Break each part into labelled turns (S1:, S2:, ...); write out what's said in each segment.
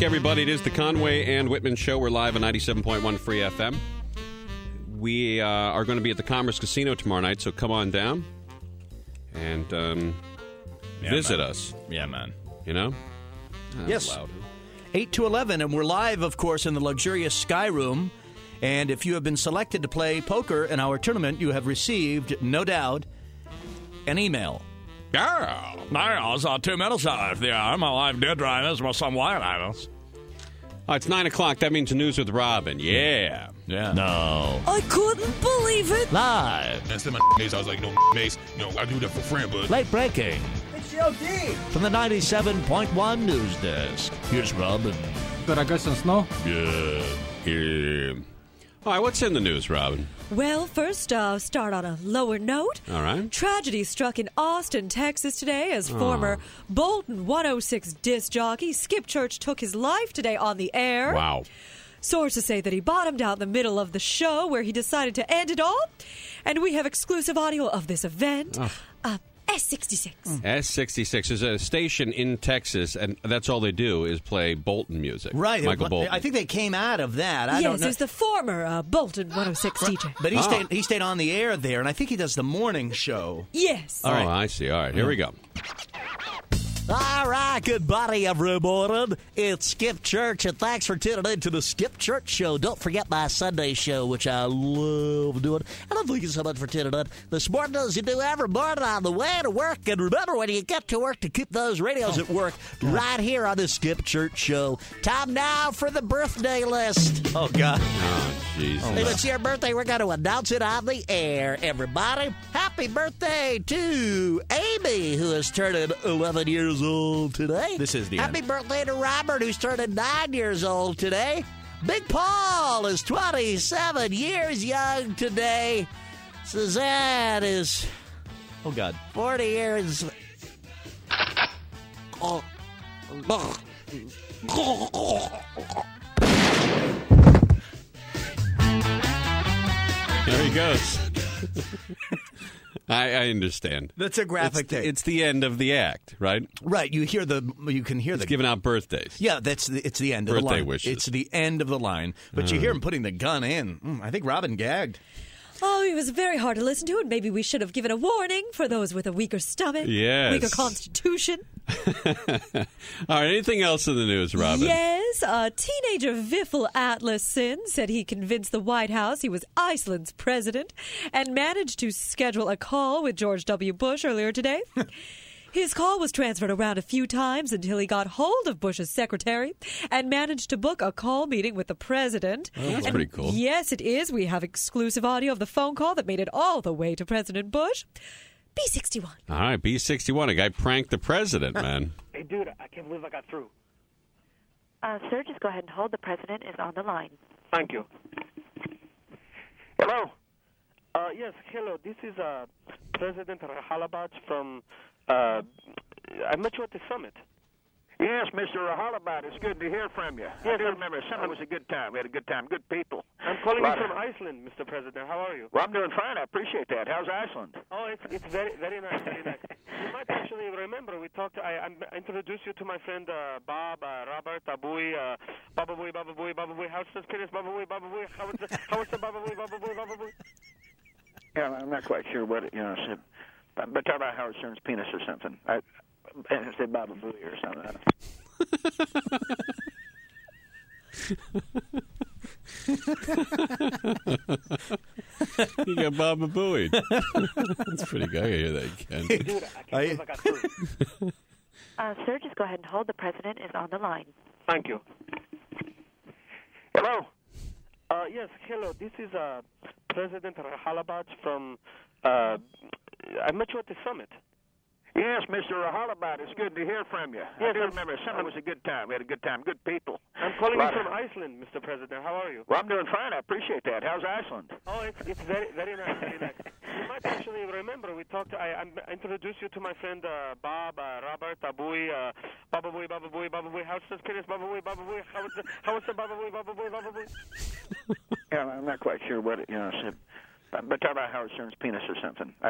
S1: week, everybody. It is the Conway and Whitman Show. We're live on 97.1 Free FM. We are going to be at the Commerce Casino tomorrow night, so come on down and visit us.
S2: Yeah, man.
S1: You know?
S3: Yes.
S1: Loud.
S3: 8 to 11, and we're live, of course, in the luxurious Sky Room. And if you have been selected to play poker in our tournament, you have received, no doubt, an email.
S2: Yeah, it's 2 minutes after the hour. My life did drive this with some wild items.
S1: Oh, it's 9 o'clock. That means the news with Robin. Yeah.
S2: No.
S4: I couldn't believe it.
S2: Live.
S5: And said my Mace, I was like, Mace, I do that for friend, but...
S2: Late breaking.
S3: It's Joe D.
S2: From the 97.1 News Desk. Here's Robin.
S6: Could I get some snow?
S1: Yeah. All right, what's in the news, Robin?
S4: Well, first, start on a lower note.
S1: All right.
S4: Tragedy struck in Austin, Texas today as former Bolton 106 disc jockey Skip Church took his life today on the air.
S1: Wow.
S4: Sources say that he bottomed out in the middle of the show where he decided to end it all. And we have exclusive audio of this event. S66.
S1: S66 is a station in Texas, and that's all they do is play Bolton music.
S3: Right.
S1: Michael Bolton.
S3: I think they came out of that. I don't
S4: Yes,
S3: know.
S4: he's the former Bolton 106 DJ.
S3: But he stayed on the air there, and I think he does the morning show.
S4: Yes.
S1: Oh, I see. All right, here we go.
S2: All right, good buddy, everyone. It's Skip Church, and thanks for tuning in to the Skip Church Show. Don't forget my Sunday show, which I love doing. And I'm thank you so much for tuning in this morning, as you do every morning on the way to work. And remember, when you get to work, to keep those radios at work right here on the Skip Church Show. Time now for the birthday list.
S3: Oh, God.
S1: Oh, jeez.
S2: If it's your birthday, we're going to announce it on the air, everybody. Happy birthday to Amy, who is turning 11 years old today.
S3: This is the
S2: Happy
S3: end.
S2: birthday to Robert, who's turning 9 years old today. Big Paul is 27 years young today. Suzanne is
S3: Oh, God.
S2: 40 years... Oh.
S1: There he goes. I understand.
S3: That's a graphic thing.
S1: It's the end of the act, right?
S3: Right. You can hear
S1: It's
S3: the
S1: giving out birthdays.
S3: Yeah, it's the end of the
S1: Birthday
S3: line.
S1: wishes.
S3: It's the end of the line. But you hear him putting the gun in. I think Robin gagged.
S4: Oh, it was very hard to listen to, and maybe we should have given a warning for those with a weaker stomach,
S1: Yes.
S4: weaker constitution.
S1: All right, anything else in the news, Robin?
S4: Yes, teenager Vifil Atlason said he convinced the White House he was Iceland's president and managed to schedule a call with George W. Bush earlier today. His call was transferred around a few times until he got hold of Bush's secretary and managed to book a call meeting with the president.
S1: Oh, that's pretty cool.
S4: Yes, it is. We have exclusive audio of the phone call that made it all the way to President Bush. B61.
S1: All right, B61. A guy pranked the president, man.
S7: Hey, dude, I can't believe I got through.
S8: Sir, just go ahead and hold. The president is on the line.
S7: Thank you. Hello. Yes, hello. This is President Rahalabaj from... I met you at the summit.
S9: Yes, Mr. Rahalabat, it's good to hear from you.
S7: Yes,
S9: I do remember. It was a good time. We had a good time. Good people.
S7: I'm calling you from Iceland, Mr. President. How are you?
S9: Well, I'm doing fine. I appreciate that. How's Iceland?
S7: Oh, it's very, very nice, very nice. You might actually remember we talked. I introduced you to my friend Bob, Robert, Abui, Baba Bui, How's the penis, Baba Bui, How's the Baba Bui?
S9: Yeah, I'm not quite sure what it, said. But talk about Howard Stern's penis or something. I said Baba Booey or something.
S1: You got Baba Booey. That's pretty good. I hear that again.
S7: Dude, I can't believe I got through.
S8: Sir, just go ahead and hold. The president is on the line.
S7: Thank you.
S9: Hello.
S7: Yes, hello. This is President Rahalabaj from... I met you at the summit.
S9: Yes, Mr. Rahalabat, it's good to hear from you. I do remember. It was a good time. We had a good time. Good people.
S7: I'm calling you from Iceland, Mr. President. How are you?
S9: Well, I'm doing fine. I appreciate that. How's Iceland?
S7: Oh, it's very, very nice, very nice. You might actually remember we talked. I introduced you to my friend Bob, Robert, Abui, Baba Bui, How's the penis, Baba Bui, How's the Baba Bui?
S9: Yeah, I'm not quite sure what it, said. But talk about Howard Stern's penis or something. I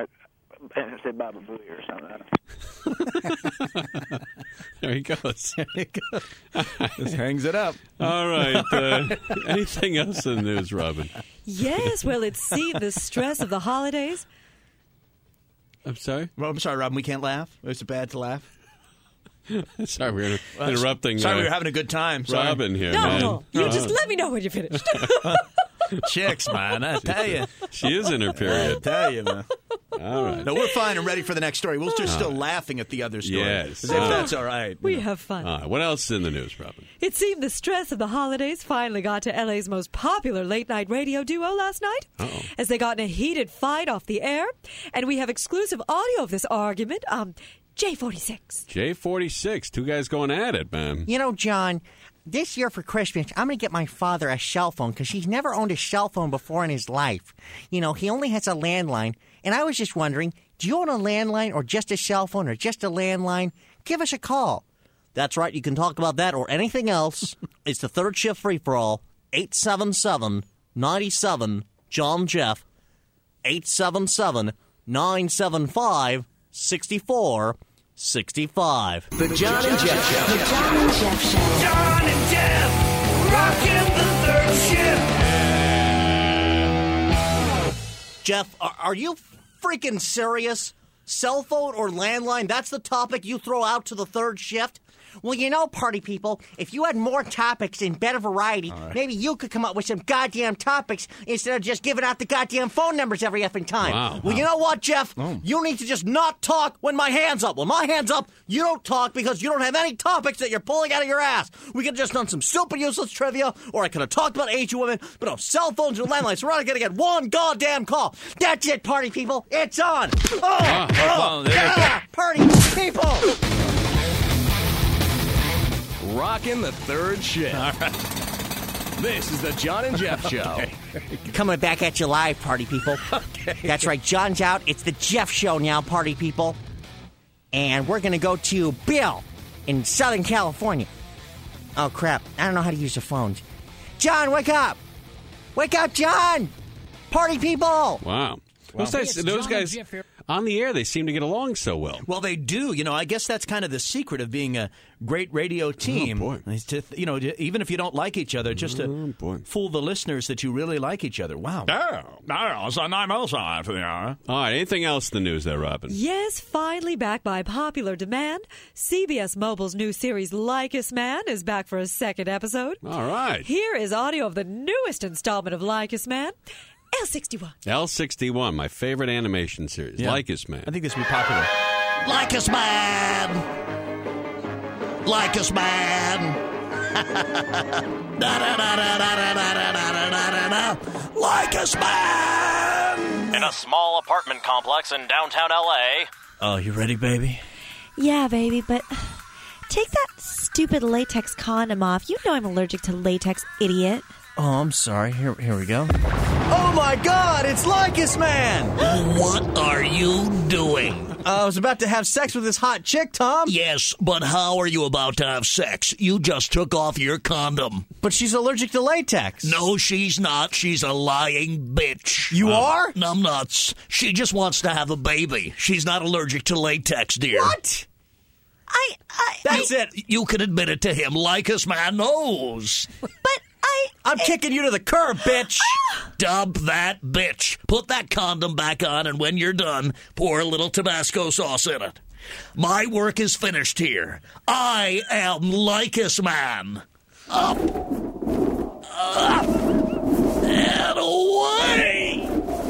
S9: and say Baba Booey or something.
S1: There he goes.
S3: There you go. Just hangs it up.
S1: All right. Anything else in the news, Robin?
S4: Yes, well, it's the stress of the holidays.
S1: I'm sorry?
S3: Well, I'm sorry, Robin, we can't laugh? Is it bad to laugh?
S1: Sorry, we're interrupting.
S3: Sorry, we were having a good time. Sorry.
S1: Robin here,
S4: No,
S1: man.
S4: you just let me know when you're finished.
S3: Chicks, man, I tell you.
S1: She is in her
S3: I
S1: period.
S3: tell you, man.
S1: All right.
S3: No, we're fine and ready for the next story. We're just still laughing at the other story.
S1: Yes.
S3: As if that's all right.
S4: We have fun.
S1: All right. What else is in the news, Robin?
S4: It seemed the stress of the holidays finally got to LA's most popular late-night radio duo last night, as they got in a heated fight off the air. And we have exclusive audio of this argument. J46.
S1: J46. Two guys going at it, man.
S6: You know, John, this year for Christmas, I'm going to get my father a cell phone because he's never owned a cell phone before in his life. You know, he only has a landline. And I was just wondering, do you own a landline or just a cell phone or just a landline? Give us a call.
S2: That's right. You can talk about that or anything else. It's the third shift free-for-all. 877-97-JOHN-JEFF. 877-975-6465.
S10: The John and Jeff Show.
S11: The John and Jeff Show.
S10: John and Jeff, rocking the third shift.
S2: Jeff, are you freaking serious? Cell phone or landline, that's the topic you throw out to the third shift?
S6: Well, you know, party people, if you had more topics and better variety, maybe you could come up with some goddamn topics instead of just giving out the goddamn phone numbers every effing time.
S1: Wow.
S2: Well, you know what, Jeff? You need to just not talk when my hand's up. When my hand's up, you don't talk because you don't have any topics that you're pulling out of your ass. We could have just done some super useless trivia, or I could have talked about Asian women, but no, cell phones and landlines, we're not going to get one goddamn call. That's it, party people. It's on. Party people.
S10: Rocking the third shift. All right. This is the John and Jeff Show.
S6: Coming back at you live, party people. That's right, John's out. It's the Jeff Show now, party people. And we're going to go to Bill in Southern California. Oh, crap. I don't know how to use the phones. John, wake up. Wake up, John. Party people.
S1: Wow. Those guys on the air, they seem to get along so well.
S3: Well, they do. You know, I guess that's kind of the secret of being a great radio team.
S1: Oh, boy.
S3: Is to, you know, even if you don't like each other, just to fool the listeners that you really like each other. Wow.
S1: All right, anything else in the news there, Robin?
S4: Yes, finally back by popular demand. CBS Mobile's new series, Lycus Man, is back for a second episode.
S1: All right.
S4: Here is audio of the newest installment of Lycus Man. L61.
S1: L61, my favorite animation series.
S3: Yeah.
S1: Lycus Man.
S3: I think this would be popular.
S2: Lycus Man. Lycus Man. Lycus Man.
S12: In a small apartment complex in downtown L.A.
S3: Oh, you ready, baby?
S13: Yeah, baby, but take that stupid latex condom off. You know I'm allergic to latex, idiot.
S3: Oh, I'm sorry. Here we go.
S2: Oh, my God, it's Lycus Man.
S14: What are you doing?
S2: I was about to have sex with this hot chick, Tom.
S14: Yes, but how are you about to have sex? You just took off your condom.
S2: But she's allergic to latex.
S14: No, she's not. She's a lying bitch.
S2: You are?
S14: Numbnuts. She just wants to have a baby. She's not allergic to latex, dear.
S2: What? That's it.
S14: You can admit it to him. Lycus Man knows.
S13: But
S2: I'm kicking you to the curb, bitch.
S14: Dump that bitch. Put that condom back on, and when you're done, pour a little Tabasco sauce in it. My work is finished here. I am Lycus Man. Up. Up. And away.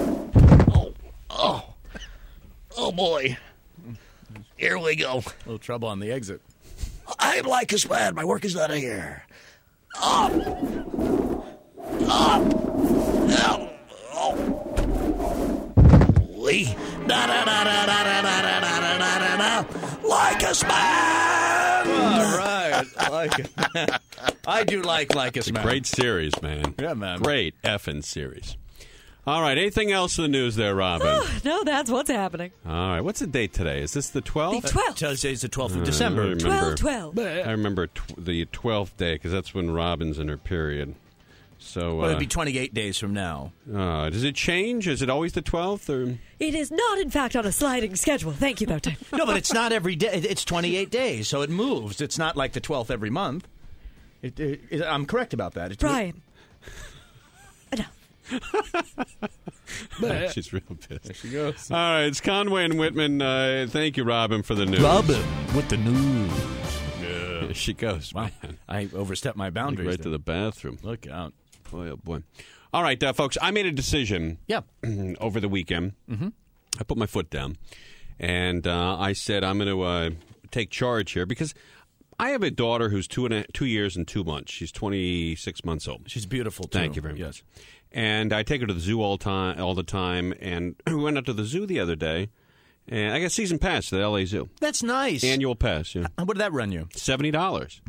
S14: Oh, boy. Here we go.
S3: A little trouble on the exit.
S14: I'm Lycus Man. My work is done here. Up. Up. Down. Oh. Lycus Man.
S3: All right. I like it. I do like Lycus Man.
S1: Great series, man.
S3: Yeah, man.
S1: Great effing series. All right, anything else in the news there, Robin?
S4: No, that's what's happening.
S1: All right, what's the date today? Is this the 12th?
S4: The 12th.
S3: Today's the 12th of December.
S4: 12/12.
S1: I remember the 12th day because that's when Robin's in her period. So
S3: Well, it'd be 28 days from now.
S1: does it change? Is it always the 12th? Or
S4: It is not, in fact, on a sliding schedule. Thank you, though, Tim.
S3: No, but it's not every day. It's 28 days, so it moves. It's not like the 12th every month. I'm correct about that.
S4: Brian.
S1: She's real pissed.
S3: There she goes.
S1: All right, it's Conway and Whitman. Thank you, Robin, for the news.
S3: Robin with the news.
S1: Yeah. There she goes.
S3: Wow.
S1: Man.
S3: I overstepped my boundaries.
S1: Right to the bathroom.
S3: Look out.
S1: Boy, oh boy. All right, folks, I made a decision over the weekend.
S3: Mm-hmm.
S1: I put my foot down, and I said I'm going to take charge here because I have a daughter who's 2 years and 2 months. She's 26 months old.
S3: She's beautiful, too.
S1: Thank you very much. And I take her to the zoo all the time, and we went out to the zoo the other day, and I got a season pass to the L.A. Zoo.
S3: That's nice.
S1: Annual pass, yeah.
S3: What did that run you?
S1: $70.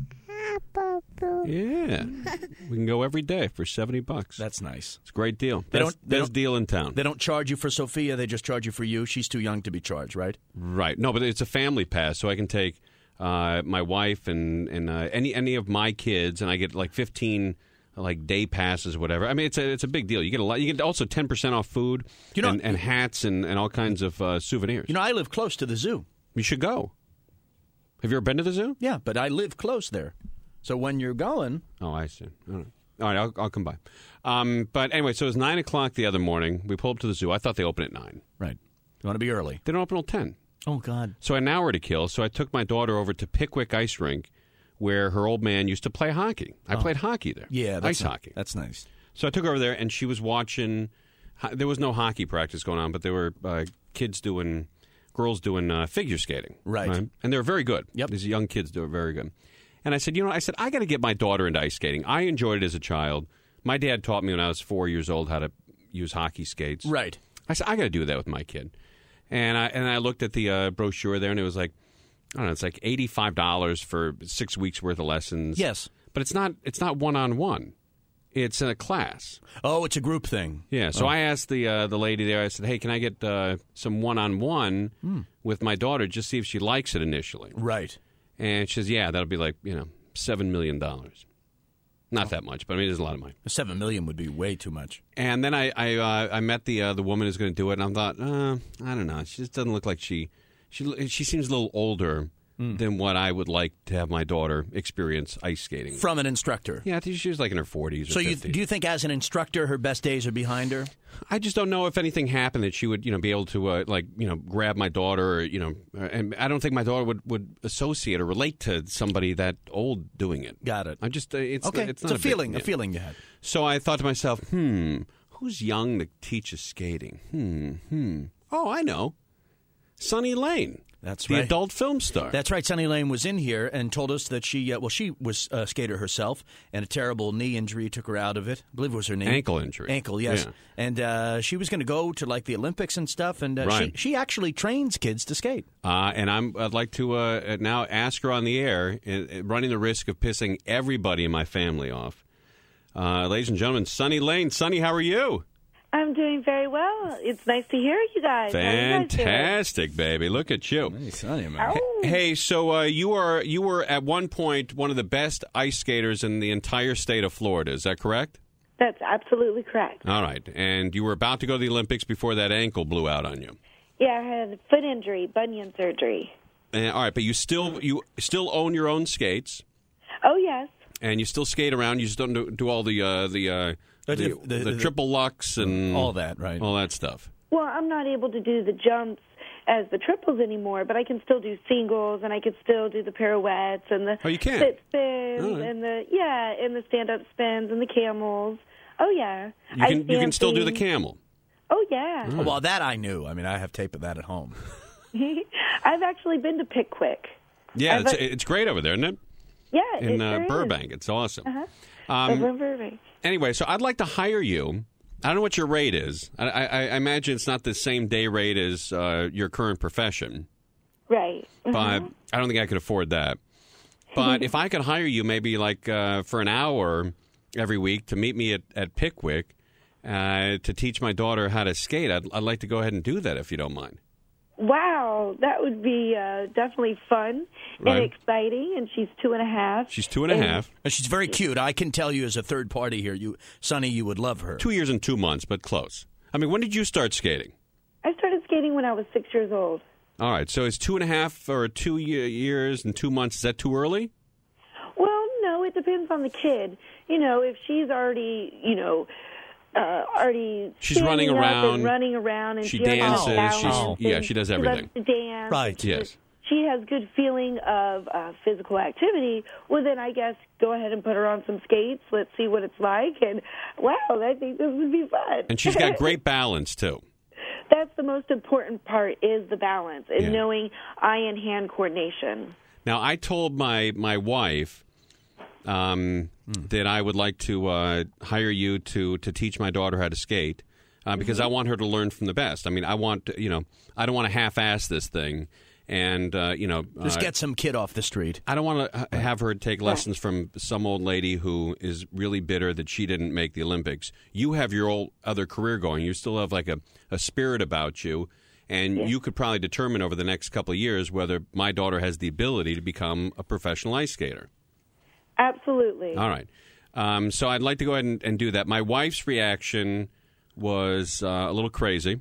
S1: Yeah. We can go every day for $70.
S3: That's nice.
S1: It's a great deal. Best deal in town.
S3: They don't charge you for Sophia. They just charge you for you. She's too young to be charged, right?
S1: Right. No, but it's a family pass, so I can take my wife and any of my kids, and I get like 15 day passes or whatever. I mean, it's a big deal. You get a lot. You get also 10% off food and hats and all kinds of souvenirs.
S3: You know, I live close to the zoo.
S1: You should go. Have you ever been to the zoo?
S3: Yeah, but I live close there. So when you're going...
S1: Oh, I see. All right, I'll come by. But anyway, so it was 9 o'clock the other morning. We pulled up to the zoo. I thought they opened at 9.
S3: Right. You want to be early.
S1: They don't open till 10.
S3: Oh, God.
S1: So an hour to kill. So I took my daughter over to Pickwick Ice Rink, where her old man used to play hockey. I played hockey there.
S3: Yeah,
S1: ice hockey.
S3: That's nice.
S1: So I took her over there, and she was watching. There was no hockey practice going on, but there were girls doing figure skating.
S3: Right.
S1: And they were very good.
S3: Yep.
S1: These young kids, they were very good. And I said, I got to get my daughter into ice skating. I enjoyed it as a child. My dad taught me when I was 4 years old how to use hockey skates.
S3: Right.
S1: I said, I got to do that with my kid. And I looked at the brochure there, and it was like, I don't know, it's like $85 for 6 weeks worth of lessons.
S3: Yes.
S1: But it's not one-on-one. It's in a class.
S3: Oh, it's a group thing.
S1: Yeah. So I asked the lady there, I said, hey, can I get some one-on-one with my daughter, just see if she likes it initially?
S3: Right.
S1: And she says, yeah, that'll be like, $7 million. Not that much, but I mean, there's a lot of money.
S3: $7 million would be way too much.
S1: And then I met the woman who's going to do it, and I thought, I don't know. She just doesn't look like she seems a little older than what I would like to have my daughter experience ice skating.
S3: From an instructor?
S1: Yeah, I think she was like in her 40s or 50s.
S3: So do you think as an instructor her best days are behind her?
S1: I just don't know if anything happened that she would, be able to, grab my daughter, and I don't think my daughter would associate or relate to somebody that old doing it.
S3: Got it.
S1: I'm just, it's
S3: okay.
S1: It's not
S3: a feeling you had.
S1: So I thought to myself, who's young that teaches skating? Oh, I know. Sonny Lane.
S3: That's
S1: the
S3: right.
S1: adult film star.
S3: That's right. Sonny Lane was in here and told us that she was a skater herself, and a terrible knee injury took her out of it. I believe it was her knee.
S1: Ankle injury.
S3: Ankle, yes.
S1: Yeah.
S3: And she was going to go to the Olympics and stuff, and
S1: right.
S3: she actually trains kids to skate.
S1: And I'd like to now ask her on the air, running the risk of pissing everybody in my family off. Ladies and gentlemen, Sonny Lane. Sonny, how are you?
S8: I'm doing very well. It's nice to hear you guys.
S1: Fantastic, baby. Look at you.
S3: Hey, Sonny, man.
S1: Hey, so you were at one point one of the best ice skaters in the entire state of Florida. Is that correct?
S8: That's absolutely correct.
S1: All right. And you were about to go to the Olympics before that ankle blew out on you.
S8: Yeah, I had a foot injury, bunion surgery.
S1: All right, but you still own your own skates.
S8: Oh, yes.
S1: And you still skate around. You just don't do all the triple lux and
S3: all that, right?
S1: All that stuff.
S8: Well, I'm not able to do the jumps as the triples anymore, but I can still do singles, and I can still do the pirouettes and the sit spins and the stand-up spins and the camels. Oh yeah,
S1: you can still do the camel.
S8: Oh yeah.
S3: Oh, well, that I knew. I mean, I have tape of that at home.
S8: I've actually been to Pickwick.
S1: Yeah, it's great over there, isn't it?
S8: Yeah,
S1: in
S8: sure
S1: Burbank.
S8: is.
S1: It's awesome.
S8: Burbank.
S1: Anyway, so I'd like to hire you. I don't know what your rate is. I imagine it's not the same day rate as your current profession.
S8: Right.
S1: But I don't think I could afford that. But if I could hire you maybe for an hour every week to meet me at Pickwick to teach my daughter how to skate, I'd like to go ahead and do that if you don't mind.
S8: Wow, that would be definitely fun and exciting. And she's 2.5.
S1: She's 2.5.
S3: And she's very cute. I can tell you as a third party here, Sonny, you would love her.
S1: 2 years and 2 months, but close. I mean, when did you start skating?
S8: I started skating when I was 6 years old.
S1: All right, so is 2.5 or 2 years and 2 months, is that too early?
S8: Well, no, it depends on the kid. You know, if she's already,
S1: she's running
S8: around, and
S1: she dances. She does everything.
S8: She loves to dance.
S1: Right. Yes.
S8: She has good feeling of physical activity. Well, then I guess go ahead and put her on some skates. Let's see what it's like. And wow, I think this would be fun.
S1: And she's got great balance too.
S8: That's the most important part, is the balance, is knowing eye and hand coordination.
S1: Now, I told my wife that I would like to hire you to teach my daughter how to skate because I want her to learn from the best. I mean, I don't want to half-ass this thing. And,
S3: just get some kid off the street.
S1: I don't want to have her take lessons from some old lady who is really bitter that she didn't make the Olympics. You have your other career going. You still have like a spirit about you. And you could probably determine over the next couple of years whether my daughter has the ability to become a professional ice skater.
S8: Absolutely.
S1: All right. So I'd like to go ahead and do that. My wife's reaction was a little crazy.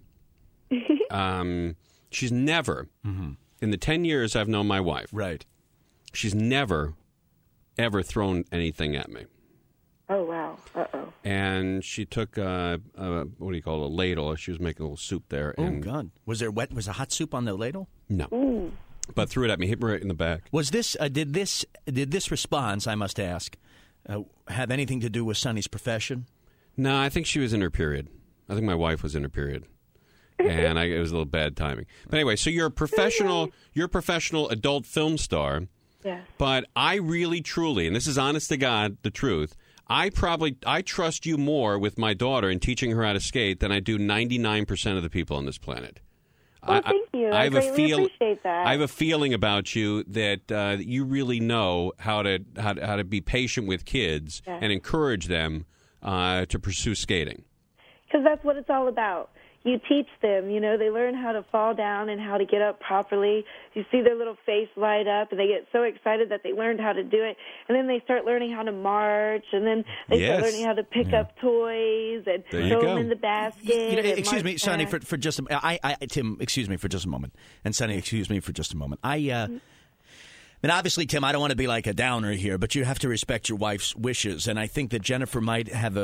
S1: She's never... In the 10 years I've known my wife, she's never, ever thrown anything at me.
S8: Oh, wow. Uh-oh.
S1: And she took, what do you call it, a ladle. She was making a little soup there.
S3: Oh, God. Was there hot soup on the ladle?
S1: No.
S8: Ooh.
S1: But threw it at me, hit me right in the back.
S3: Was this, did this response, I must ask, have anything to do with Sonny's profession?
S1: No, I think she was in her period. I think my wife was in her period. And it was a little bad timing. But anyway, so you're a professional adult film star.
S8: Yes.
S1: But I really, truly, and this is honest to God, the truth, I trust you more with my daughter in teaching her how to skate than I do 99% of the people on this planet.
S8: Well, thank you. I greatly appreciate that.
S1: I have a feeling about you that you really know how to be patient with kids and encourage them to pursue skating.
S8: Because that's what it's all about. You teach them, they learn how to fall down and how to get up properly. You see their little face light up, and they get so excited that they learned how to do it. And then they start learning how to march, and then they start learning how to pick up toys and throw them in the basket.
S3: Excuse me, Sonny, for just a moment. Tim, excuse me for just a moment. And Sonny, excuse me for just a moment. And obviously, Tim, I don't want to be like a downer here, but you have to respect your wife's wishes. And I think that Jennifer might have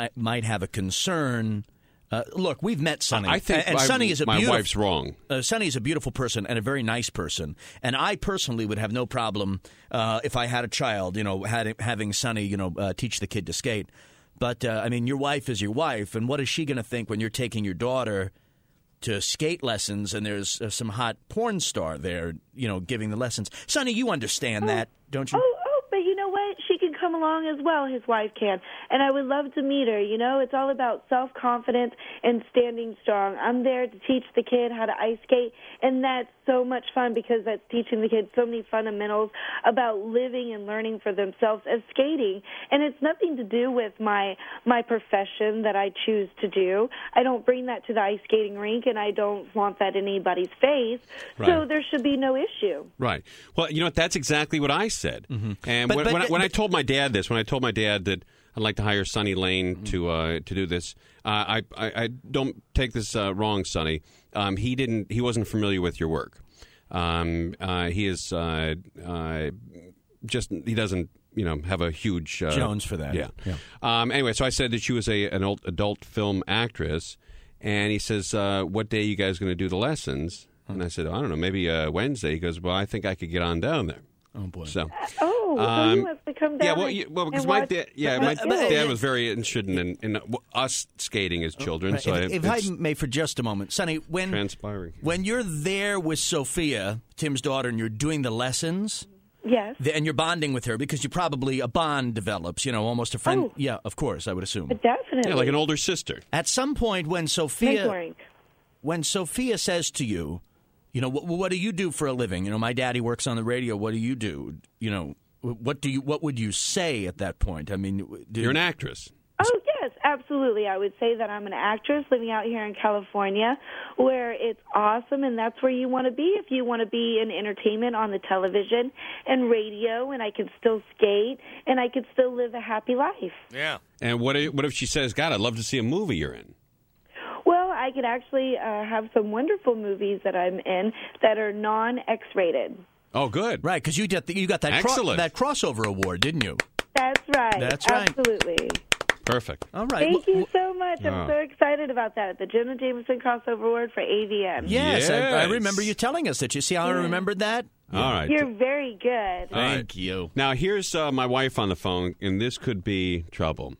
S3: a concern. Look, we've met Sonny.
S1: I think
S3: Sonny is
S1: my wife's wrong.
S3: Sonny is a beautiful person and a very nice person. And I personally would have no problem if I had a child, having Sonny, teach the kid to skate. But, your wife is your wife. And what is she going to think when you're taking your daughter to skate lessons and there's some hot porn star there, giving the lessons? Sonny, you understand that, don't you?
S8: Oh, but you know what? She can come along as well, his wife can. And I would love to meet her. It's all about self-confidence and standing strong. I'm there to teach the kid how to ice skate, and that's so much fun because that's teaching the kids so many fundamentals about living and learning for themselves as skating. And it's nothing to do with my profession that I choose to do. I don't bring that to the ice skating rink, and I don't want that in anybody's face. Right. So there should be no issue.
S1: Right. Well, that's exactly what I said. Mm-hmm. And when I told my dad this, when I told my dad that I'd like to hire Sonny Lane to do this, I don't take this wrong, Sonny. He wasn't familiar with your work. He is he doesn't have a huge
S3: Jones for that.
S1: Yeah. Anyway, so I said that she was an adult film actress, and he says, "What day are you guys going to do the lessons?" And I said, "I don't know, maybe Wednesday." He goes, "Well, I think I could get on down there."
S3: Oh boy!
S8: So he wants to come down.
S1: Because my dad was very interested in us skating as children.
S3: Right.
S1: So
S3: if I may, for just a moment, Sonny, when you're there with Sophia, Tim's daughter, and you're doing the lessons,
S8: yes,
S3: and you're bonding with her because you probably a bond develops, almost a friend. Oh. Yeah, of course, I would assume.
S8: Definitely,
S1: like an older sister.
S3: At some point, when Sophia says to you, what do you do for a living? My daddy works on the radio. What do you do? What would you say at that point?
S1: You're an actress.
S8: Oh, yes. absolutely. I would say that I'm an actress living out here in California where it's awesome, and that's where you want to be if you want to be in entertainment on the television and radio, and I can still skate, and I can still live a happy life.
S1: Yeah. And what if she says, God, I'd love to see a movie you're in?
S8: Well, I could actually have some wonderful movies that I'm in that are non-X-rated.
S1: Oh, good.
S3: Right, because you got that that crossover award, didn't you?
S8: That's right.
S3: That's right.
S8: Absolutely.
S1: Perfect.
S3: All right.
S8: Thank you so much. I'm so excited about that. The Jenna Jameson Crossover Award for AVN.
S3: Yes. I remember you telling us that. You see how I remembered that?
S1: All right.
S8: You're very good.
S3: Thank you.
S1: Now, here's my wife on the phone, and this could be trouble.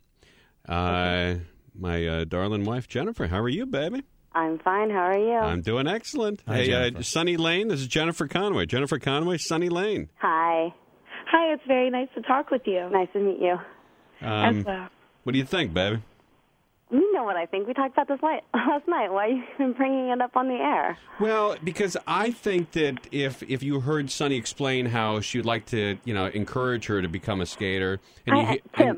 S1: My darling wife, Jennifer. How are you, baby?
S11: I'm fine. How are you?
S1: I'm doing excellent.
S3: Hi,
S1: hey, Sunny Lane, this is Jennifer Conway. Jennifer Conway, Sunny Lane.
S11: Hi.
S8: Hi, it's very nice to talk with you.
S11: Nice to meet you.
S8: As well.
S1: What do you think, baby?
S11: You know what I think. We talked about this last night. Why are you even bringing it up on the air?
S1: Well, because I think that if you heard Sunny explain how she would like to, encourage her to become a skater. And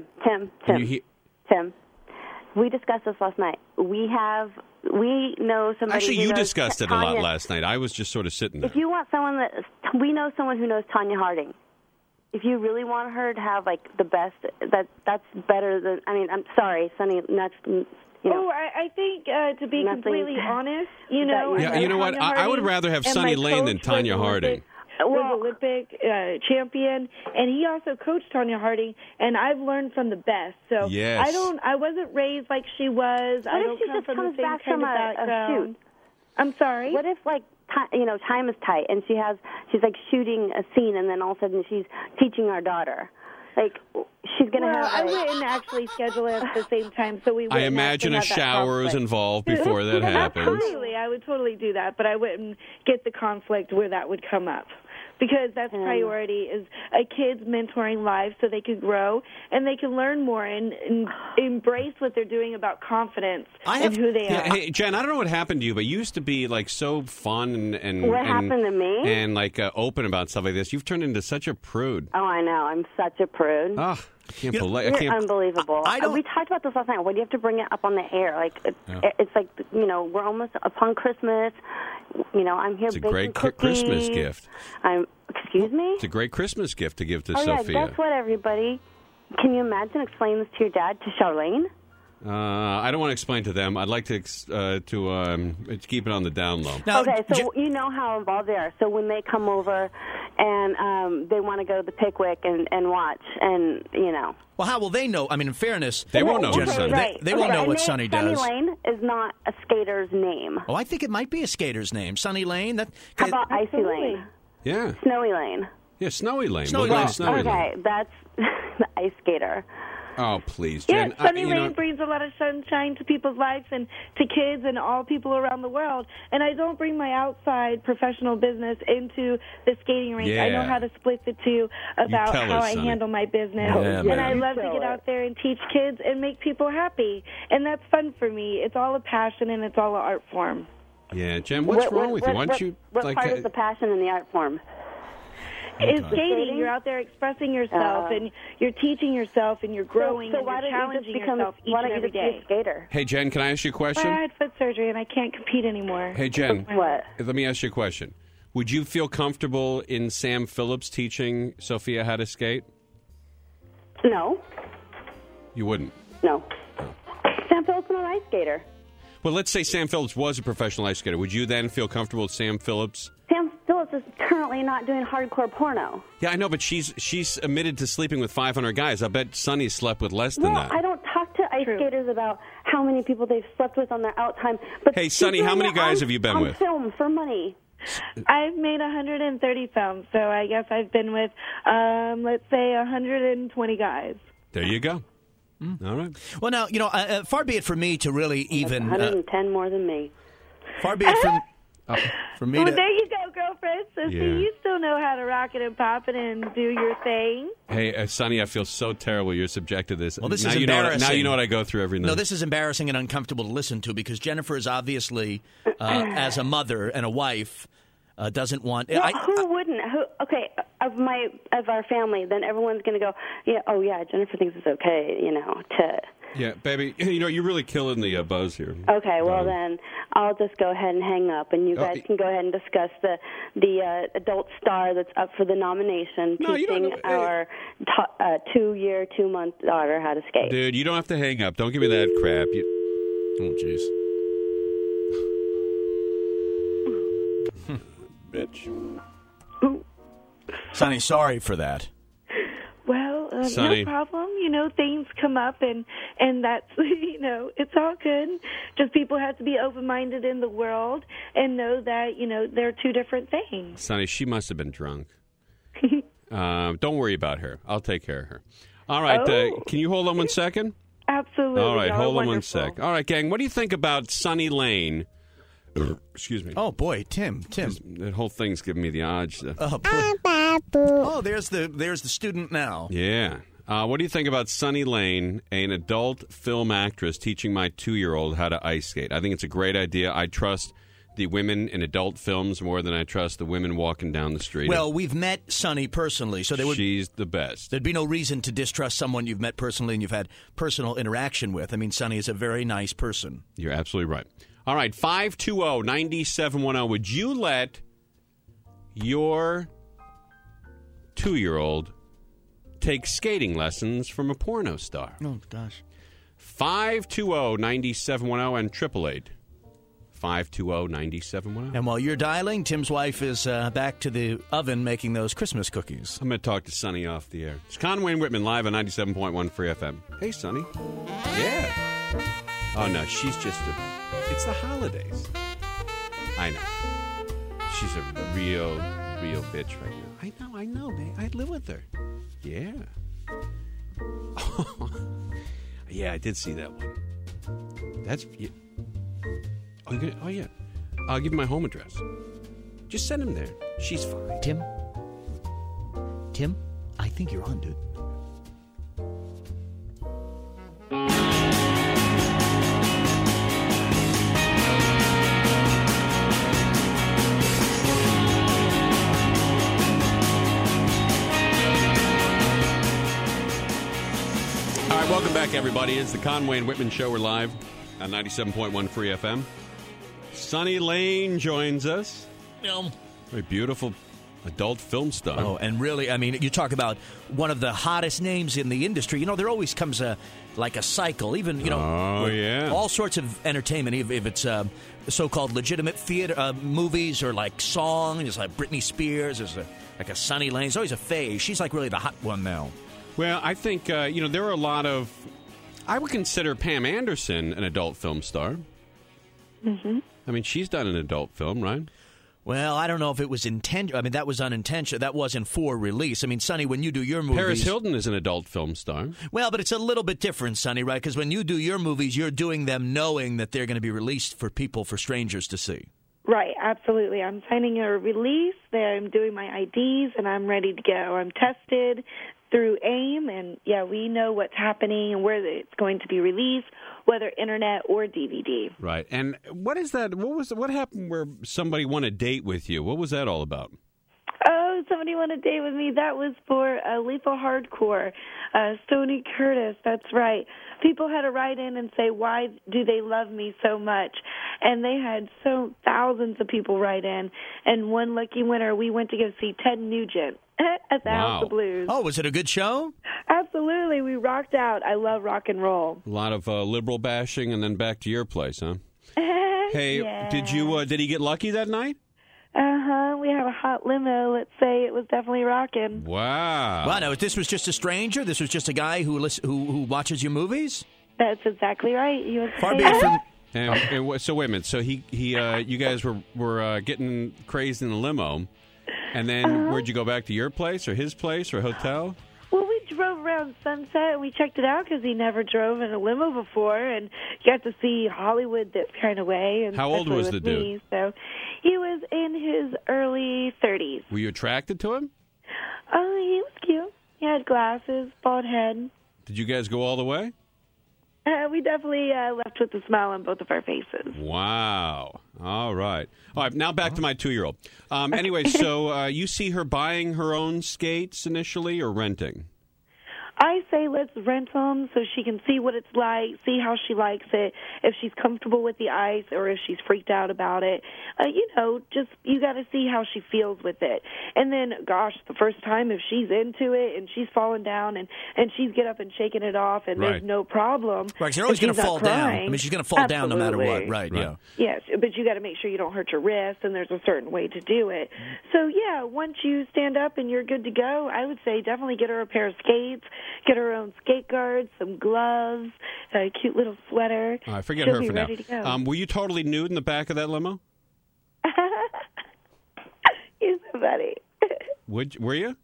S11: Tim, we discussed this last night. We know somebody.
S1: Actually,
S11: who
S1: you
S11: knows
S1: discussed it a
S11: Tanya.
S1: lot last night. I was just sort of sitting there.
S11: If you want someone we know someone who knows Tanya Harding. If you really want her to have the best, that's better than. I mean, I'm sorry, Sunny. That's
S8: Oh, I think to be completely honest,
S1: Yeah, you know what? I would rather have Sunny Lane than Tanya Harding.
S8: Was Olympic champion, and he also coached Tanya Harding, and I've learned from the best. So
S1: yes.
S8: I wasn't raised like she was. I don't come from the same kind of background. I'm sorry.
S11: What if time is tight, and she's shooting a scene, and then all of a sudden she's teaching our daughter. She's going to have.
S8: I wouldn't actually schedule it at the same time, so we.
S1: I imagine a shower is involved before that happens.
S8: Absolutely, I would totally do that, but I wouldn't get the conflict where that would come up. Because that's priority is a kid's mentoring life so they can grow and they can learn more and embrace what they're doing about confidence and who they are.
S1: Hey, Jen, I don't know what happened to you, but you used to be so fun and
S11: what happened to me?
S1: And open about stuff like this. You've turned into such a prude.
S11: Oh, I know. I'm such a prude.
S1: Oh, I can't believe
S11: You're unbelievable. We talked about this last night. Why do you have to bring it up on the air? It's we're almost upon Christmas. I'm here.
S1: It's a great Christmas gift.
S11: Excuse me?
S1: It's a great Christmas gift to give to
S11: Sophia.
S1: Sophia.
S11: Guess what, everybody? Can you imagine explaining this to your dad, to Charlene?
S1: I don't want to explain to them. I'd like to keep it on the down low.
S11: Okay, so you know how involved they are. So when they come over and they want to go to the Pickwick and watch, and
S3: Well, how will they know? I mean, in fairness,
S1: they won't know what Sunny.
S3: They won't know what Sunny does.
S11: Sunny Lane is not a skater's name.
S3: Oh, I think it might be a skater's name. Sunny Lane.
S11: How about Icy Lane?
S1: Yeah.
S11: Snowy Lane.
S1: Yeah, Snowy Lane.
S3: Snowy
S1: Lane.
S11: Okay, that's the ice skater.
S1: Oh, please,
S8: Yes,
S1: Jen.
S8: Sunny Lane brings a lot of sunshine to people's lives and to kids and all people around the world. And I don't bring my outside professional business into the skating rink.
S1: Yeah.
S8: I know how to split the two about
S1: tell
S8: how
S1: us,
S8: I
S1: Sunny.
S8: handle my business.
S1: Yeah,
S8: and
S1: man.
S8: I love to get out there and teach kids and make people happy. And that's fun for me. It's all a passion and it's all an art form.
S1: Yeah, Jen, what's wrong with you? Why don't you
S11: What part is the passion in the art form?
S8: It's skating. You're out there expressing yourself, and you're teaching yourself, and you're growing, and you're challenging yourself each and every day.
S11: Be a skater?
S1: Hey, Jen, can I ask you a question?
S8: I had foot surgery, and I can't compete anymore.
S1: Hey, Jen.
S11: What?
S1: Let me ask you a question. Would you feel comfortable in Sam Phillips teaching Sophia how to skate?
S11: No.
S1: You wouldn't?
S11: No. Sam Phillips is an ice skater.
S1: Well, let's say Sam Phillips was a professional ice skater. Would you then feel comfortable with Sam Phillips?
S11: Sam Phillips is currently not doing hardcore porno.
S1: Yeah, I know, but she's admitted to sleeping with 500 guys. I bet Sunny slept with less than that.
S11: I don't talk to ice skaters about how many people they've slept with on their out time. But
S1: hey, Sunny, how many guys have you been with?
S11: On film for money.
S8: I've made 130 films, so I guess I've been with, let's say, 120 guys.
S1: There you go. All right.
S3: Well, now, far be it from me to really even...
S11: 110 more than me.
S3: Far be it from me
S8: Well,
S3: to...
S8: there you go, girlfriend. So see, you still know how to rock it and pop it and do your thing.
S1: Hey, Sonny, I feel so terrible you're subject to this.
S3: Well, this
S1: now
S3: is
S1: you
S3: embarrassing.
S1: Now you know what I go through every night.
S3: No, this is embarrassing and uncomfortable to listen to because Jennifer is obviously, as a mother and a wife, doesn't want...
S11: Well, who wouldn't? Of our family, then everyone's going to go, Jennifer thinks it's okay,
S1: Yeah, baby, you're really killing the buzz here.
S11: Okay, well then I'll just go ahead and hang up, and you guys can go ahead and discuss the adult star that's up for the nomination, teaching our 2-year, 2-month daughter how to skate.
S1: Dude, you don't have to hang up. Don't give me that crap. Oh, jeez.
S3: Bitch. Sonny, sorry for that.
S8: Well, no problem. Things come up, and that's, it's all good. Just people have to be open-minded in the world and know that, they're two different things.
S1: Sonny, she must have been drunk. Don't worry about her. I'll take care of her. All right. Can you hold on 1 second?
S8: Absolutely.
S1: All right. Hold on 1
S8: wonderful.
S1: sec. All right, gang. What do you think about Sunny Lane? Excuse me.
S3: Oh, boy. Tim.
S1: That whole thing's giving me the odds.
S3: There's the student now.
S1: Yeah. What do you think about Sunny Lane, an adult film actress, teaching my 2-year-old how to ice skate? I think it's a great idea. I trust the women in adult films more than I trust the women walking down the street.
S3: Well, we've met Sunny personally, so
S1: she's the best.
S3: There'd be no reason to distrust someone you've met personally and you've had personal interaction with. I mean, Sunny is a very nice person.
S1: You're absolutely right. All right, 520-9710. Would you let your 2-year-old take skating lessons from a porno star?
S3: Oh, gosh.
S1: 520-9710 and 888-520-9710.
S3: And while you're dialing, Tim's wife is back to the oven making those Christmas cookies.
S1: I'm going to talk to Sonny off the air. It's Conway and Whitman live on 97.1 Free FM. Hey, Sonny. Yeah. Oh, no, she's just it's the holidays. I know. She's a real bitch right now. I know, man. I live with her. Yeah. Yeah, I did see that one. That's... Yeah. Oh, yeah. I'll give him my home address. Just send him there. She's fine.
S3: Tim, I think you're on, dude.
S1: All right, welcome back, everybody. It's the Conway and Whitman Show. We're live on 97.1 Free FM. Sunny Lane joins us. Very beautiful adult film star.
S3: Oh, and really, I mean, you talk about one of the hottest names in the industry. There always comes a cycle, even, all sorts of entertainment, if it's so-called legitimate theater movies or like songs, it's like Britney Spears, there's like a Sunny Lane. There's always a phase. She's like really the hot one now.
S1: Well, I think, there are a lot of... I would consider Pam Anderson an adult film star.
S8: Mm-hmm.
S1: I mean, she's done an adult film, right?
S3: Well, I don't know if it was intentional. I mean, that was unintentional. That wasn't for release. I mean, Sonny, when you do your movies...
S1: Paris Hilton is an adult film star.
S3: Well, but it's a little bit different, Sonny, right? Because when you do your movies, you're doing them knowing that they're going to be released for strangers to see.
S8: Right, absolutely. I'm signing a release, I'm doing my IDs, and I'm ready to go. I'm tested through AIM, and, we know what's happening and where it's going to be released, whether internet or DVD.
S1: Right. And what is that? What happened where somebody won a date with you? What was that all about?
S8: Oh, somebody won a date with me. That was for Lethal Hardcore, Stoney Curtis. That's right. People had to write in and say, why do they love me so much? And they had thousands of people write in. And one lucky winner, we went to go see Ted Nugent at the House of Blues.
S3: Oh, was it a good show?
S8: Absolutely. We rocked out. I love rock and roll.
S1: A lot of liberal bashing and then back to your place, huh? Hey,
S8: yeah.
S1: did he get lucky that night?
S8: Uh-huh. We have a hot limo. Let's say it was definitely rocking.
S1: Wow.
S3: Wow, now, this was just a stranger? This was just a guy who watches your movies?
S8: That's exactly right.
S3: Far be it from...
S1: So wait a minute. So you guys were getting crazed in the limo, and then where'd you go back to your place or his place or hotel?
S8: Well, we drove around Sunset and we checked it out because he never drove in a limo before, and got to see Hollywood this kind of way. And
S1: how old was the dude?
S8: Me, so he was in his early 30s.
S1: Were you attracted to him?
S8: Oh, he was cute. He had glasses, bald head.
S1: Did you guys go all the way?
S8: We definitely left with a smile on both of our faces.
S1: Wow. All right. Now back to my 2-year-old. Anyway, so you see her buying her own skates initially or renting?
S8: I say let's rent them so she can see what it's like, see how she likes it, if she's comfortable with the ice or if she's freaked out about it. Just you got to see how she feels with it. And then, gosh, the first time if she's into it and she's falling down and she's get up and shaking it off and there's no problem.
S3: Right, you're always going to fall down. I mean, she's going to fall down no matter what. Right, yeah.
S8: Yes, but you got to make sure you don't hurt your wrist, and there's a certain way to do it. So, yeah, once you stand up and you're good to go, I would say definitely get her a pair of skates, get her own skate guards, some gloves, a cute little sweater.
S1: Forget
S8: She'll
S1: her
S8: be
S1: for
S8: ready to go.
S1: now. Were you totally nude in the back of that limo?
S8: You're so funny.
S1: Were you?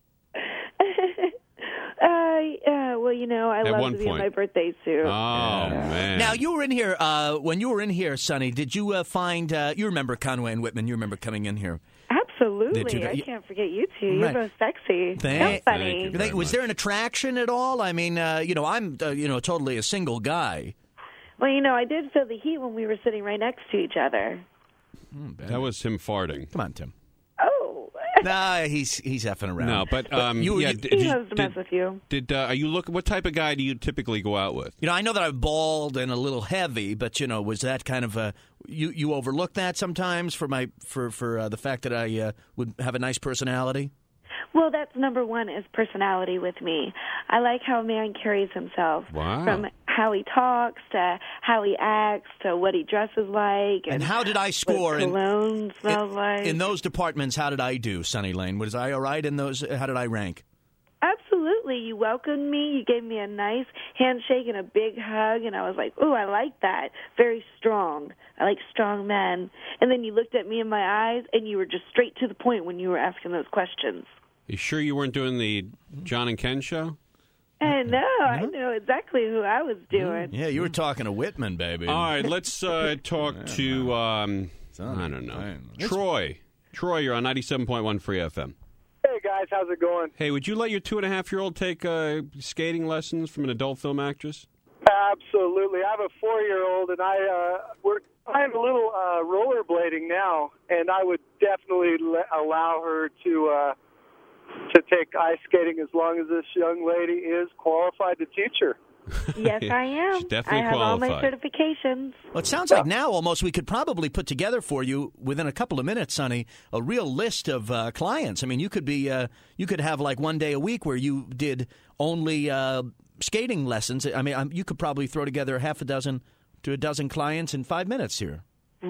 S8: I love to be in my birthday suit.
S1: Oh, man.
S3: Now, you were in here, when you were in here, Sonny, did you find, you remember Conway and Whitman, you remember coming in here?
S8: Absolutely. I can't forget you two. You're both sexy. So funny.
S3: Was there an attraction at all? I mean, I'm, totally a single guy.
S8: Well, I did feel the heat when we were sitting right next to each other.
S1: That was him farting.
S3: Come on, Tim.
S8: Oh.
S3: Nah, he's effing around.
S1: No, but
S8: he loves to mess with you.
S1: Are you what type of guy do you typically go out with?
S3: I know that I'm bald and a little heavy, but was that kind of you overlook that sometimes for the fact that I would have a nice personality?
S8: Well, that's number one is personality with me. I like how a man carries himself.
S1: Wow.
S8: From how he talks to how he acts to what he dresses like.
S3: And how did I score?
S8: What cologne smells like.
S3: In those departments, how did I do, Sonny Lane? Was I all right in those? How did I rank?
S8: Absolutely. You welcomed me. You gave me a nice handshake and a big hug, and I was like, ooh, I like that. Very strong. I like strong men. And then you looked at me in my eyes, and you were just straight to the point when you were asking those questions.
S1: You sure you weren't doing the John and Ken show?
S8: No, I know exactly who I was doing.
S3: Yeah, you were talking to Whitman, baby.
S1: All right, let's talk to, I don't know, Troy. Troy, you're on 97.1 Free FM.
S15: Hey, guys, how's it going?
S1: Hey, would you let your 2.5-year-old take skating lessons from an adult film actress?
S15: Absolutely. I have a 4-year-old, and I'm a little rollerblading now, and I would definitely allow her to take ice skating as long as this young lady is qualified to teach her.
S8: Yes, I am.
S1: She's definitely
S8: I have
S1: qualified.
S8: all my certifications.
S3: Well, it sounds like now almost we could probably put together for you within a couple of minutes, Sonny, a real list of clients. I mean, you could have like one day a week where you did only skating lessons. I mean, you could probably throw together half a dozen to a dozen clients in 5 minutes here.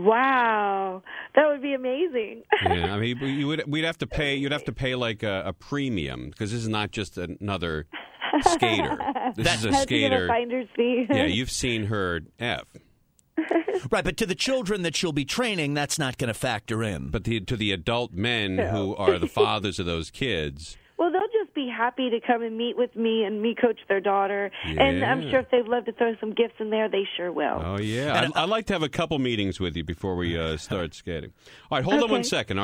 S8: Wow, that would be amazing.
S1: Yeah, I mean, you'd have to pay like a premium because this is not just another skater. This is a skater.
S8: A finder's fee.
S1: Yeah, you've seen her F.
S3: Right, but to the children that she'll be training, that's not going to factor in.
S1: But to the adult men who are the fathers of those kids.
S8: Well, they'll just be happy to come and meet with me and me coach their daughter.
S1: Yeah.
S8: And I'm sure if they'd love to throw some gifts in there, they sure will.
S1: Oh, yeah. I'd like to have a couple meetings with you before we start skating. All right, hold on 1 second.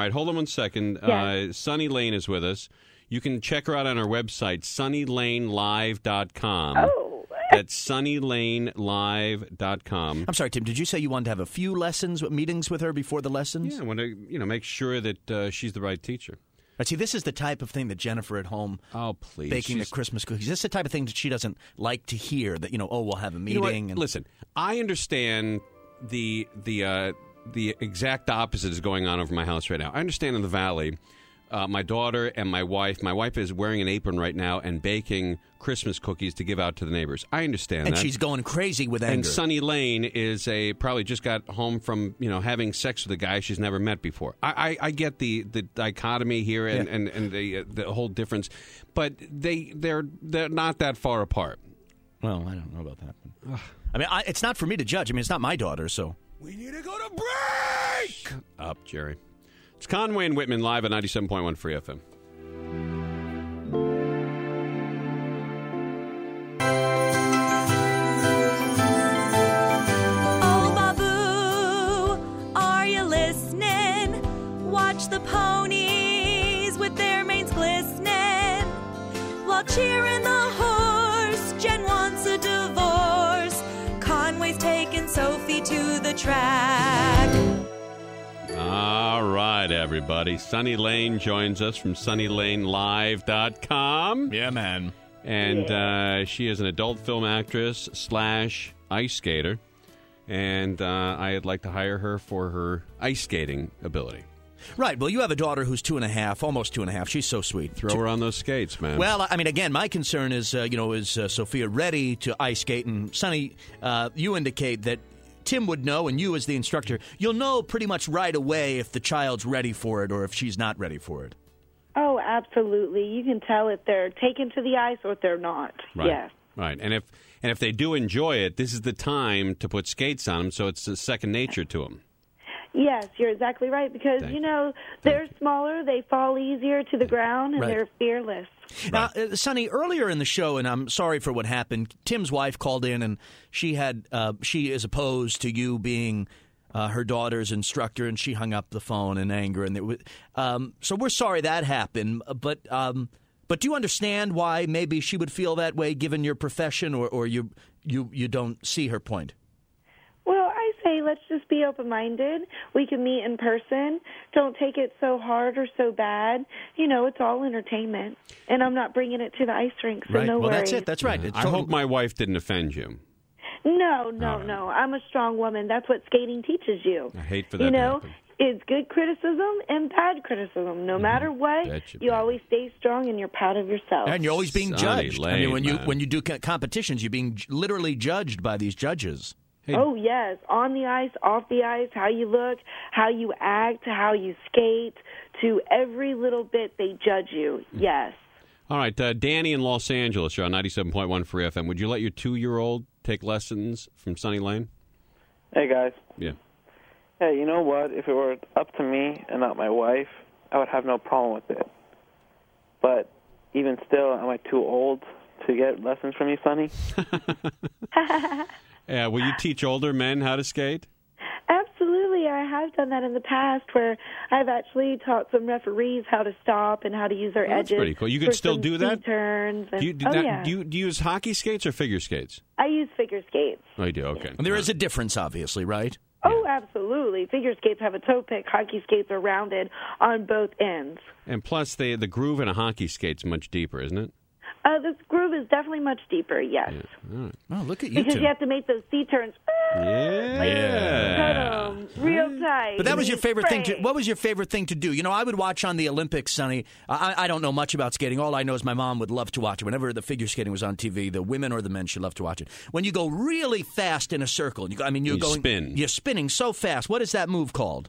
S8: Yes.
S1: Sonny Lane is with us. You can check her out on our website, sunnylanelive.com.
S8: Oh.
S1: That's sunnylanelive.com.
S3: I'm sorry, Tim, did you say you wanted to have a few meetings with her before the lessons?
S1: Yeah, I want to make sure that she's the right teacher.
S3: But see, this is the type of thing that Jennifer at home, baking the Christmas cookies, this is the type of thing that she doesn't like to hear, that, we'll have a meeting. And
S1: listen, I understand the exact opposite is going on over my house right now. I understand in the Valley, my daughter and my wife is wearing an apron right now and baking Christmas cookies to give out to the neighbors. I understand that.
S3: And she's going crazy with anger.
S1: And Sonny Lane is probably just got home from, having sex with a guy she's never met before. I get the dichotomy here and the whole difference, but they're not that far apart.
S3: Well, I don't know about that. I mean, it's not for me to judge. I mean, it's not my daughter, so.
S1: We need to go to break! Shut up, Jerry. It's Conway and Whitman live at 97.1 Free FM.
S16: Oh, Babu, are you listening? Watch the ponies with their manes glistening. While cheering the horse, Jen wants a divorce. Conway's taking Sophie to the track.
S1: All right, everybody. Sonny Lane joins us from sunnylanelive.com.
S3: Yeah, man.
S1: And she is an adult film actress / ice skater. And I'd like to hire her for her ice skating ability.
S3: Right. Well, you have a daughter who's 2.5, almost 2.5. She's so sweet.
S1: Throw her on those skates, man.
S3: Well, I mean, again, my concern is, is Sophia ready to ice skate? And Sonny, you indicate that Tim would know, and you as the instructor, you'll know pretty much right away if the child's ready for it or if she's not ready for it.
S8: Oh, absolutely. You can tell if they're taken to the ice or if they're not.
S1: Right.
S8: Yes.
S1: Right. And if they do enjoy it, this is the time to put skates on them, so it's a second nature to them.
S8: Yes, you're exactly right, because, they're smaller, they fall easier to the ground, and they're fearless.
S3: Now, Sonny, earlier in the show, and I'm sorry for what happened, Tim's wife called in, and she is opposed to you being her daughter's instructor, and she hung up the phone in anger. And so we're sorry that happened, but do you understand why maybe she would feel that way, given your profession, or you don't see her point?
S8: Well, I say let's just be open-minded. We can meet in person. Don't take it so hard or so bad. It's all entertainment. And I'm not bringing it to the ice rink, so no
S3: well,
S8: worries.
S3: that's it. That's right.
S1: I hope my wife didn't offend you.
S8: No. I'm a strong woman. That's what skating teaches you.
S1: I hate for that to happen.
S8: It's good criticism and bad criticism. No matter what, you always stay strong and you're proud of yourself.
S3: And you're always being judged.
S1: Lane,
S3: when you do competitions, you're being literally judged by these judges.
S1: Hey.
S8: Oh, yes. On the ice, off the ice, how you look, how you act, how you skate, to every little bit they judge you. Yes.
S1: All right. Danny in Los Angeles, you're on 97.1 Free FM. Would you let your 2-year-old take lessons from Sonny Lane?
S17: Hey, guys.
S1: Yeah.
S17: Hey, you know what? If it were up to me and not my wife, I would have no problem with it. But even still, am I too old to get lessons from you, Sonny?
S1: Yeah, will you teach older men how to skate?
S8: Absolutely. I have done that in the past, where I've actually taught some referees how to stop and how to use their edges.
S1: That's pretty cool. You can still do that?
S8: Turns and,
S1: do you use hockey skates or figure skates?
S8: I use figure skates.
S1: Oh, you do? Okay.
S3: And there is a difference, obviously, right?
S8: Oh, absolutely. Figure skates have a toe pick. Hockey skates are rounded on both ends.
S1: And plus, the groove in a hockey skate's much deeper, isn't it?
S8: This groove is definitely much deeper, yes.
S1: Yeah. All right.
S3: Oh, look at you
S8: Because
S3: two.
S8: you have to make those C-turns. Real tight.
S3: But that was your favorite thing. What was your favorite thing to do? I would watch on the Olympics, Sonny. I don't know much about skating. All I know is my mom would love to watch it. Whenever the figure skating was on TV, the women or the men should love to watch it. When you go really fast in a circle, you're spinning so fast. What is that move called?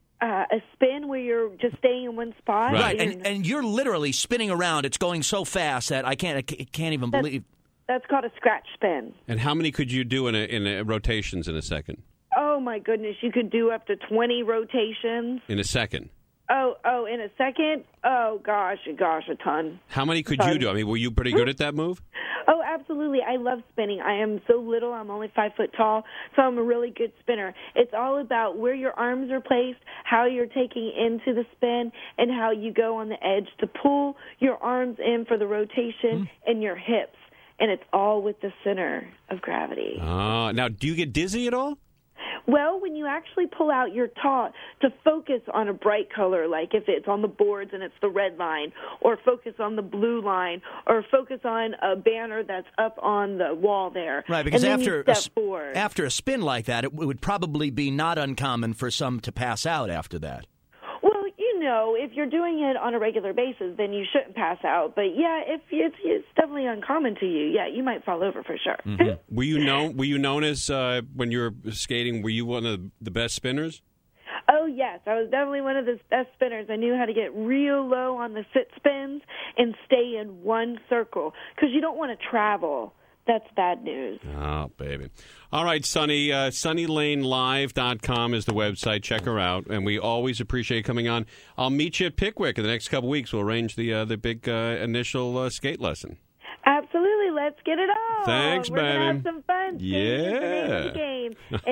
S8: A spin where you're just staying in one spot.
S3: Right, and you're literally spinning around. It's going so fast that I can't even believe.
S8: That's called a scratch spin.
S1: And how many could you do in a rotations in a second?
S8: Oh, my goodness. You could do up to 20 rotations.
S1: In a second?
S8: Oh, in a second? Oh, gosh, a ton.
S1: How many could you do? I mean, were you pretty good at that move?
S8: Oh, absolutely. I love spinning. I am so little. I'm only 5 foot tall, so I'm a really good spinner. It's all about where your arms are placed, how you're taking into the spin, and how you go on the edge to pull your arms in for the rotation and your hips. And it's all with the center of gravity.
S1: Now, do you get dizzy at all?
S8: Well, when you actually pull out, you're taught to focus on a bright color, like if it's on the boards and it's the red line, or focus on the blue line, or focus on a banner that's up on the wall there.
S3: Right, because
S8: and then
S3: after a spin like that, it would probably be not uncommon for some to pass out after that.
S8: Well, if you're doing it on a regular basis, then you shouldn't pass out. But, yeah, if it's definitely uncommon to you, yeah, you might fall over for sure.
S1: Mm-hmm. Were you known as, when you were skating, were you one of the best spinners?
S8: Oh, yes. I was definitely one of the best spinners. I knew how to get real low on the sit spins and stay in one circle, because you don't want to travel. That's bad news.
S1: Oh, baby. All right, Sonny. SonnyLaneLive.com is the website. Check her out. And we always appreciate coming on. I'll meet you at Pickwick in the next couple weeks. We'll arrange the big initial skate lesson.
S8: Absolutely. Let's get it on.
S1: Thanks,
S8: We're
S1: baby.
S8: We're going to have some fun.
S1: Yeah.
S8: The game.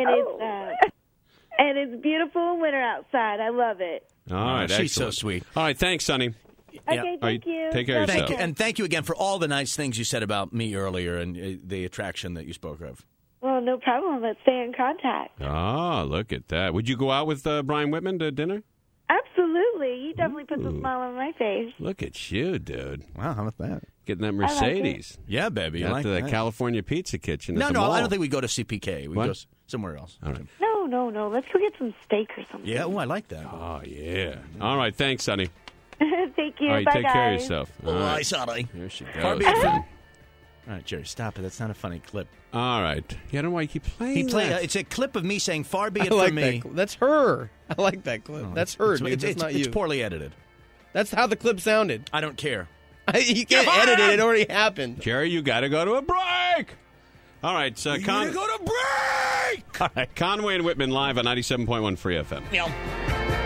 S8: And it's beautiful winter outside. I love it.
S1: All right.
S3: She's so
S1: excellent.
S3: sweet.
S1: All right. Thanks, Sonny.
S8: Okay, thank you.
S1: Take care of yourself.
S3: And thank you again for all the nice things you said about me earlier and the attraction that you spoke of.
S8: Well, no problem. Let's stay in contact.
S1: Oh, look at that. Would you go out with Brian Whitman to dinner?
S8: Absolutely. He definitely puts a smile on my face.
S1: Look at you, dude.
S3: Wow, how about that?
S1: Getting that Mercedes.
S3: Yeah, baby.
S1: Out
S3: I like
S1: to the
S3: that.
S1: California Pizza Kitchen.
S3: No,
S1: at the mall.
S3: I don't think we go to CPK. We
S1: What?
S3: go somewhere else.
S1: All right.
S8: No. Let's go get some steak or something.
S3: Yeah, I like that.
S1: Oh, yeah. All right, thanks, Sonny.
S8: Thank you.
S1: All right,
S8: Bye,
S1: take
S8: guys.
S1: care of yourself. All
S14: Bye,
S1: right.
S14: Sonny.
S1: There she
S3: Far
S1: goes.
S3: be it from... All right, Jerry, stop it. That's not a funny clip.
S1: All right. Yeah, I don't know why you keep playing that.
S3: It's a clip of me saying, far be it
S18: I like
S3: from me.
S18: that. That's her. I like that clip. That's her, dude. That's not you.
S3: It's poorly edited.
S18: That's how the clip sounded.
S3: I don't care.
S18: You can't edit it. It already happened.
S1: Jerry, you got to go to a break. All right. So
S3: You gotta go to break!
S1: All right. Conway and Whitman live on 97.1 Free FM.
S14: Yeah.